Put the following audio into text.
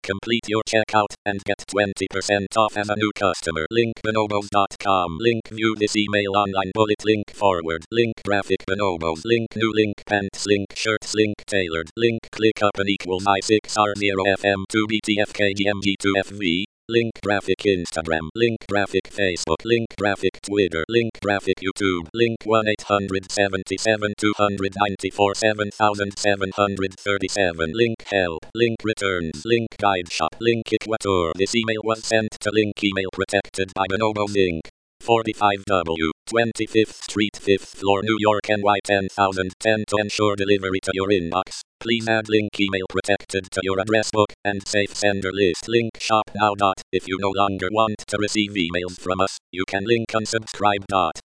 Complete your checkout and get 20% off as a new customer. Link bonobos.com. Link view this email online. Bullet link forward. Link graphic bonobos. Link new link pants. Link shirts. Link tailored. Link click up and equals I6R0FM2BTFKGMG2FV. Link graphic Instagram. Link graphic Facebook. Link graphic Twitter. Link graphic YouTube. Link 1-877-294-7737. Link help. Link returns. Link guide shop. Link Equator. This email was sent to Link Email protected by Bonobos Inc. 45W, 25th Street, 5th floor, New York, NY 10010. To ensure delivery to your inbox, please add Link Email protected to your address book and safe sender list. Link shop now. If you no longer want to receive emails from us, you can link unsubscribe.